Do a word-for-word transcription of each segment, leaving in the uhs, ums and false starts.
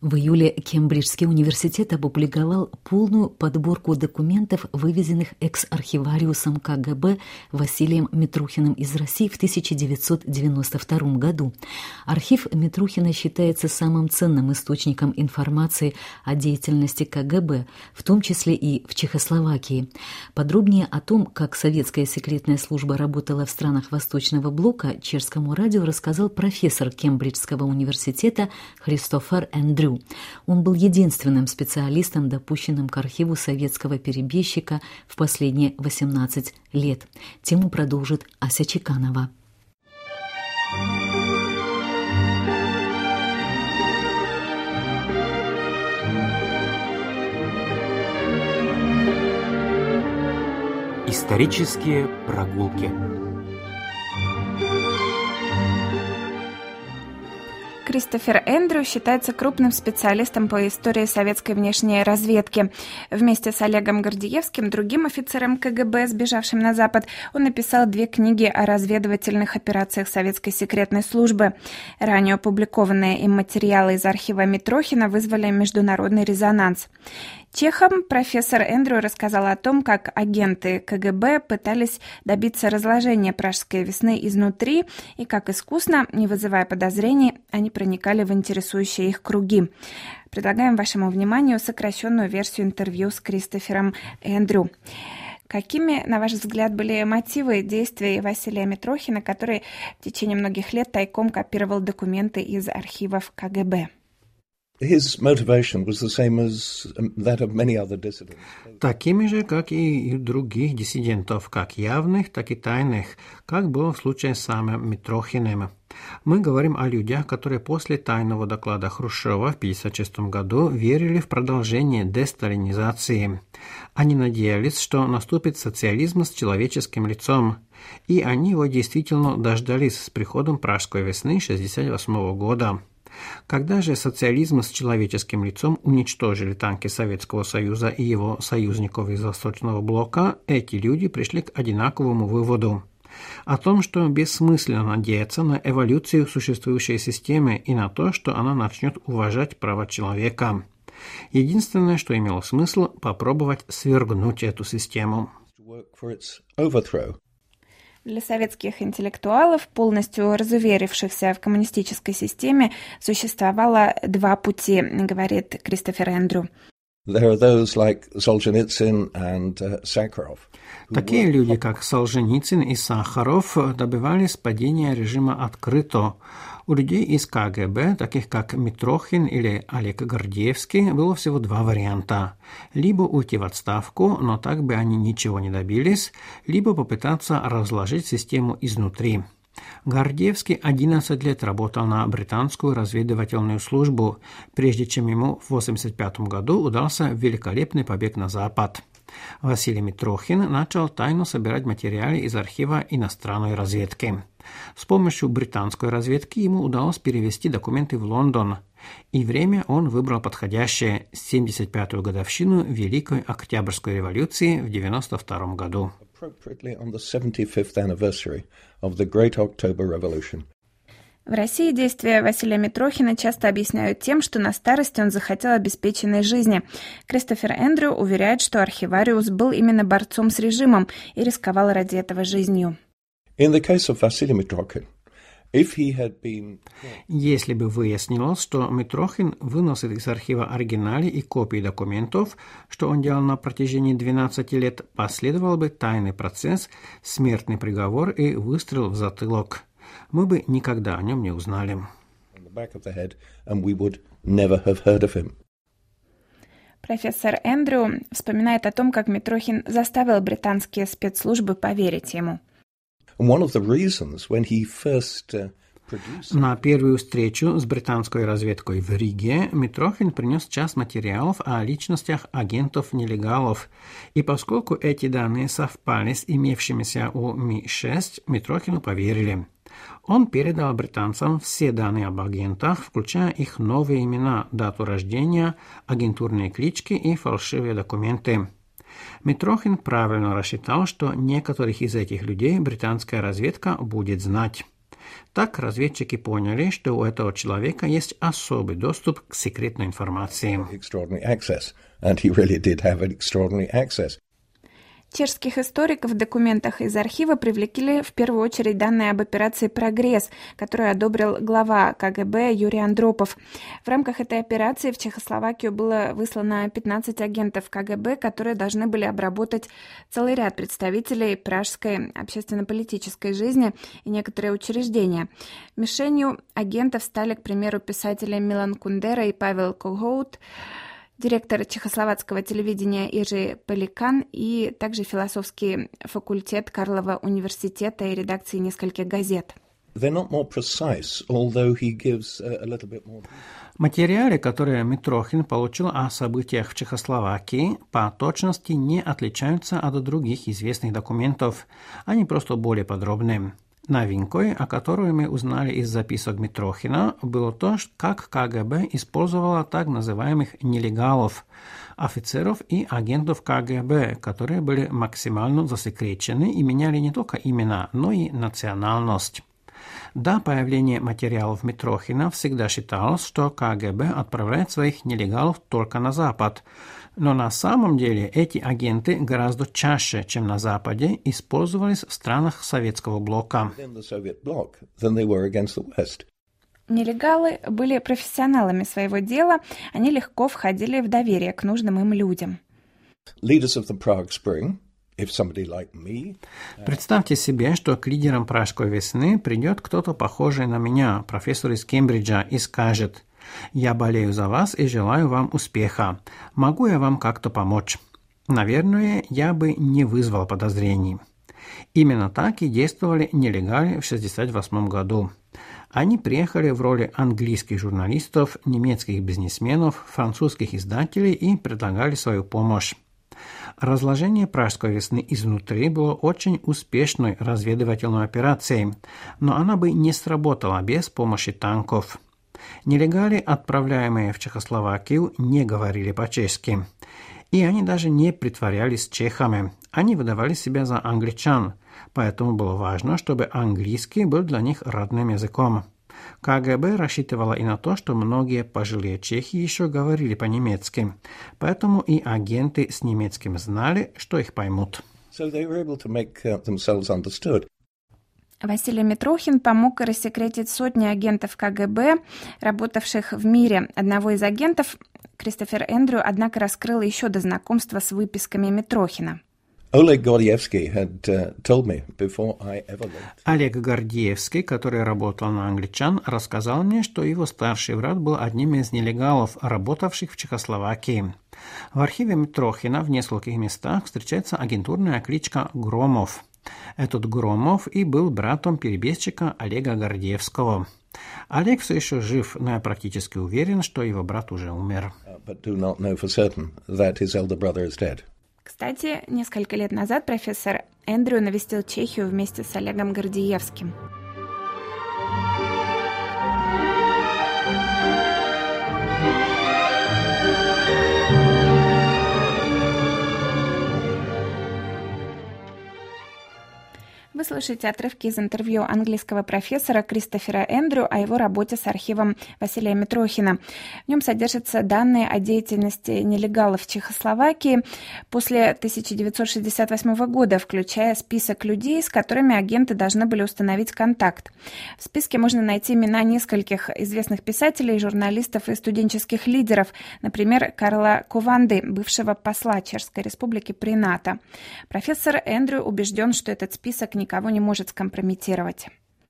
В июле Кембриджский университет опубликовал полную подборку документов, вывезенных экс-архивариусом ка гэ бэ Василием Митрухиным из России в тысяча девятьсот девяносто втором году. Архив Митрухина считается самым ценным источником информации о деятельности ка гэ бэ, в том числе и в Чехословакии. Подробнее о том, как советская секретная служба работала в странах Восточного блока, Чешскому радио рассказал профессор Кембриджского университета Христофер Эндрю. Он был единственным специалистом, допущенным к архиву советского перебежчика в последние восемнадцать лет. Тему продолжит Ася Чеканова. Исторические прогулки. Кристофер Эндрю считается крупным специалистом по истории советской внешней разведки. Вместе с Олегом Гордеевским, другим офицером ка гэ бэ, сбежавшим на Запад, он написал две книги о разведывательных операциях советской секретной службы. Ранее опубликованные им материалы из архива Митрохина вызвали международный резонанс. Чехам профессор Эндрю рассказал о том, как агенты ка гэ бэ пытались добиться разложения Пражской весны изнутри и как искусно, не вызывая подозрений, они проникали в интересующие их круги. Предлагаем вашему вниманию сокращенную версию интервью с Кристофером Эндрю. Какими, на ваш взгляд, были мотивы действий Василия Митрохина, который в течение многих лет тайком копировал документы из архивов ка гэ бэ? Такими же, как и у других диссидентов, как явных, так и тайных, как было в случае с самим Митрохиным. Мы говорим о людях, которые после тайного доклада Хрущева в тысяча девятьсот пятьдесят шестом году верили в продолжение десталинизации. Они надеялись, что наступит социализм с человеческим лицом, и они его действительно дождались с приходом Пражской весны тысяча девятьсот шестьдесят восьмого года. Когда же социализм с человеческим лицом уничтожили танки Советского Союза и его союзников из Восточного блока, эти люди пришли к одинаковому выводу о том, что бессмысленно надеяться на эволюцию существующей системы и на то, что она начнет уважать права человека. Единственное, что имело смысл, попробовать свергнуть эту систему. Для советских интеллектуалов, полностью разуверившихся в коммунистической системе, существовало два пути, говорит Кристофер Эндрю. Такие люди, как Солженицын и Сахаров, добивались падения режима открыто. У людей из ка гэ бэ, таких как Митрохин или Олег Гордеевский, было всего два варианта. Либо уйти в отставку, но так бы они ничего не добились, либо попытаться разложить систему изнутри. Гордеевский одиннадцать лет работал на британскую разведывательную службу, прежде чем ему в восемьдесят пятом году удался великолепный побег на Запад. Василий Митрохин начал тайно собирать материалы из архива иностранной разведки. С помощью британской разведки ему удалось перевести документы в Лондон, и время он выбрал подходящее – семьдесят пятую годовщину Великой Октябрьской революции в девяносто втором году. В России действия Василия Митрохина часто объясняют тем, что на старости он захотел обеспеченной жизни. Кристофер Эндрю уверяет, что архивариус был именно борцом с режимом и рисковал ради этого жизнью. Если бы выяснилось, что Митрохин выносит из архива оригиналы и копии документов, что он делал на протяжении двенадцати лет, последовал бы тайный процесс, смертный приговор и выстрел в затылок. Мы бы никогда о нем не узнали. Профессор Эндрю вспоминает о том, как Митрохин заставил британские спецслужбы поверить ему. На первую встречу с британской разведкой в Риге Митрохин принес часть материалов о личностях агентов-нелегалов, и поскольку эти данные совпали с имевшимися у Ми шесть, Митрохину поверили. Он передал британцам все данные об агентах, включая их новые имена, дату рождения, агентурные клички и фальшивые документы. Митрохин правильно рассчитал, что некоторых из этих людей британская разведка будет знать. Так разведчики поняли, что у этого человека есть особый доступ к секретной информации. Чешских историков в документах из архива привлекли в первую очередь данные об операции «Прогресс», которую одобрил глава КГБ Юрий Андропов. В рамках этой операции в Чехословакию было выслано пятнадцать агентов КГБ, которые должны были обработать целый ряд представителей пражской общественно-политической жизни и некоторые учреждения. Мишенью агентов стали, к примеру, писатели Милан Кундера и Павел Когоут, директор чехословацкого телевидения Иржи Пеликан и также философский факультет Карлова университета и редакции нескольких газет. Материалы, которые Митрохин получил о событиях в Чехословакии, по точности не отличаются от других известных документов, они просто более подробны. Новинкой, о которой мы узнали из записок Митрохина, было то, как КГБ использовала так называемых нелегалов, офицеров и агентов КГБ, которые были максимально засекречены и меняли не только имена, но и национальность. До появления материалов Митрохина всегда считалось, что КГБ отправляет своих нелегалов только на Запад. Но на самом деле эти агенты гораздо чаще, чем на Западе, использовались в странах советского блока. Нелегалы были профессионалами своего дела, они легко входили в доверие к нужным им людям. Представьте себе, что к лидерам Пражской весны придет кто-то похожий на меня, профессор из Кембриджа, и скажет: «Я болею за вас и желаю вам успеха. Могу я вам как-то помочь?» Наверное, я бы не вызвал подозрений. Именно так и действовали нелегалы в шестьдесят восьмом году. Они приехали в роли английских журналистов, немецких бизнесменов, французских издателей и предлагали свою помощь. Разложение Пражской весны изнутри было очень успешной разведывательной операцией, но она бы не сработала без помощи танков. Нелегалы, отправляемые в Чехословакию, не говорили по-чешски. И они даже не притворялись чехами. Они выдавали себя за англичан, поэтому было важно, чтобы английский был для них родным языком. КГБ рассчитывала и на то, что многие пожилые чехи еще говорили по-немецки, поэтому и агенты с немецким знали, что их поймут. Василий Митрохин помог рассекретить сотни агентов КГБ, работавших в мире. Одного из агентов, Кристофер Эндрю, однако раскрыл еще до знакомства с выписками Митрохина. Олег Гордеевский had uh, told me before I ever lived. Олег Гордеевский, который работал на англичан, рассказал мне, что его старший брат был одним из нелегалов, работавших в Чехословакии. В архиве Митрохина в нескольких местах встречается агентурная кличка Громов. Этот Громов и был братом перебежчика Олега Гордеевского. Олег все еще жив, но я практически уверен, что его брат уже умер. But do not know for certain that his elder brother is dead. Кстати, несколько лет назад профессор Эндрю навестил Чехию вместе с Олегом Гордеевским. Вы слышите отрывки из интервью английского профессора Кристофера Эндрю о его работе с архивом Василия Митрохина. В нем содержатся данные о деятельности нелегалов в Чехословакии после тысяча девятьсот шестьдесят восьмого года, включая список людей, с которыми агенты должны были установить контакт. В списке можно найти имена нескольких известных писателей, журналистов и студенческих лидеров, например, Карла Кованды, бывшего посла Чешской Республики при НАТО. Профессор Эндрю убежден, что этот список никого не может скомпрометировать.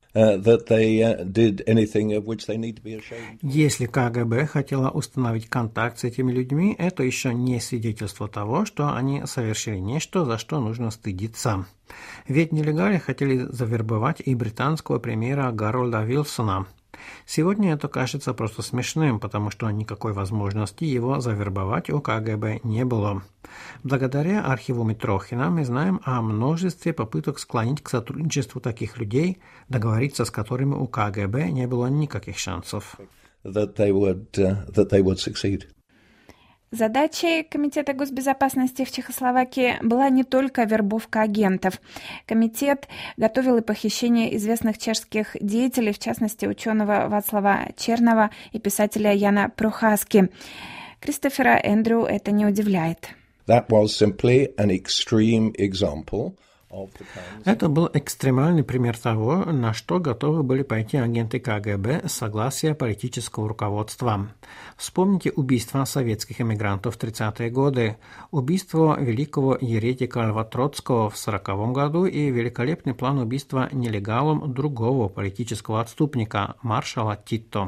Если КГБ хотела установить контакт с этими людьми, это еще не свидетельство того, что они совершили нечто, за что нужно стыдиться. Ведь нелегалы хотели завербовать и британского премьера Гарольда Вилсона. Сегодня это кажется просто смешным, потому что никакой возможности его завербовать у КГБ не было. Благодаря архиву Митрохина мы знаем о множестве попыток склонить к сотрудничеству таких людей, договориться с которыми у КГБ не было никаких шансов. That they would, uh, that they would succeed. Задачей Комитета госбезопасности в Чехословакии была не только вербовка агентов. Комитет готовил и похищение известных чешских деятелей, в частности, ученого Вацлава Чернова и писателя Яна Прохаски. Кристофера Эндрю это не удивляет. That was simply an extreme example. Это был экстремальный пример того, на что готовы были пойти агенты КГБ с согласия политического руководства. Вспомните убийство советских эмигрантов в тридцатые годы, убийство великого еретика Льва Троцкого в сороковом году и великолепный план убийства нелегалом другого политического отступника, маршала Тито.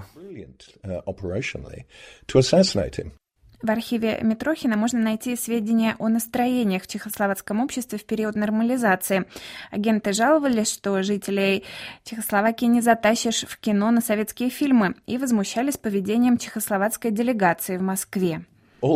В архиве Митрохина можно найти сведения о настроениях в чехословацком обществе в период нормализации. Агенты жаловались, что жителей Чехословакии не затащишь в кино на советские фильмы, и возмущались поведением чехословацкой делегации в Москве.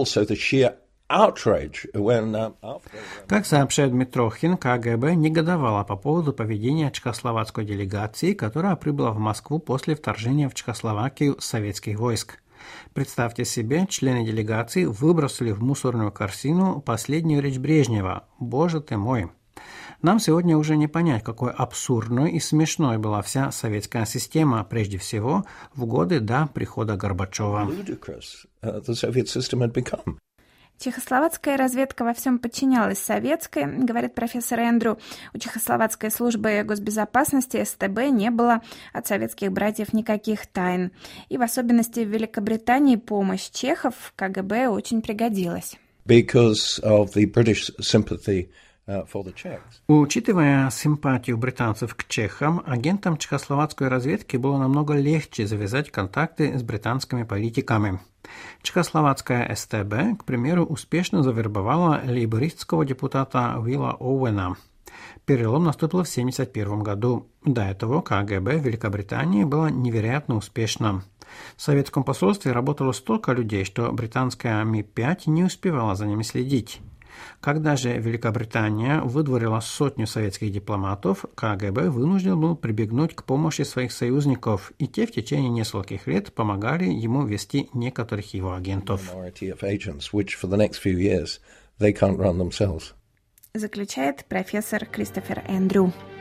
Как сообщает Митрохин, КГБ негодовала по поводу поведения чехословацкой делегации, которая прибыла в Москву после вторжения в Чехословакию советских войск. Представьте себе, члены делегации выбросили в мусорную корзину последнюю речь Брежнева «Боже ты мой». Нам сегодня уже не понять, какой абсурдной и смешной была вся советская система, прежде всего, в годы до прихода Горбачева. Чехословацкая разведка во всем подчинялась советской, говорит профессор Эндрю. У Чехословацкой службы госбезопасности СТБ не было от советских братьев никаких тайн. И в особенности в Великобритании помощь чехов КГБ очень пригодилась. Because of the British sympathy for the Czechs. Учитывая симпатию британцев к чехам, агентам чехословацкой разведки было намного легче завязать контакты с британскими политиками. Чехословацкая СТБ, к примеру, успешно завербовала лейбористского депутата Уилла Оуэна. Перелом наступил в семьдесят первом году. До этого КГБ в Великобритании было невероятно успешно. В советском посольстве работало столько людей, что британская Ми пять не успевала за ними следить. Когда же Великобритания выдворила сотню советских дипломатов, КГБ вынужден был прибегнуть к помощи своих союзников, и те в течение нескольких лет помогали ему вести некоторых его агентов. Заключает профессор Кристофер Эндрю.